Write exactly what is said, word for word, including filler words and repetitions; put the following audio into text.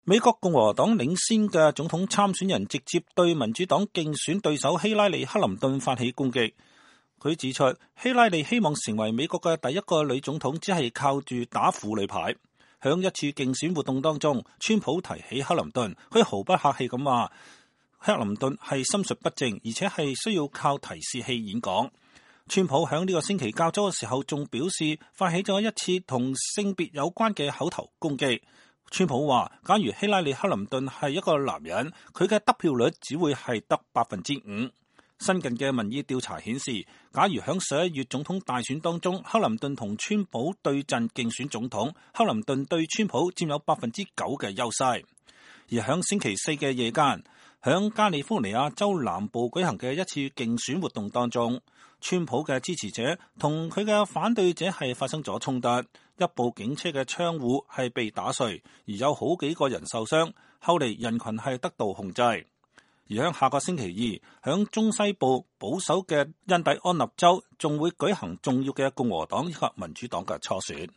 美國共和黨領先嘅總統參選人直接對民主黨競選對手希拉里·克林頓發起攻擊。佢指出，希拉里希望成為美國嘅第一個女總統，只係靠住打婦女牌。響一次競選活動當中，川普提起克林頓，佢毫不客氣咁話，克林頓係心術不正，而且係需要靠提示器演講。川普響呢個星期較早嘅時候，仲表示發起咗一次同性別有關嘅口頭攻擊。川普話，假如希拉里·克林頓係一個男人，佢嘅得票率只會係得百分之五。新近嘅民意調查顯示，假如響十一月總統大選當中，克林頓同川普對陣競選總統，克林頓對川普佔有百分之九嘅優勢。而響星期四嘅夜間，響加利福尼亞州南部舉行嘅一次競選活動當中，川普嘅支持者同佢嘅反對者係發生咗衝突，一部警車嘅窗戶係被打碎，而有好幾個人受傷。後嚟人群係得到控制。而響下個星期二，響中西部保守嘅印第安納州仲會舉行重要嘅共和黨以及民主黨嘅初選。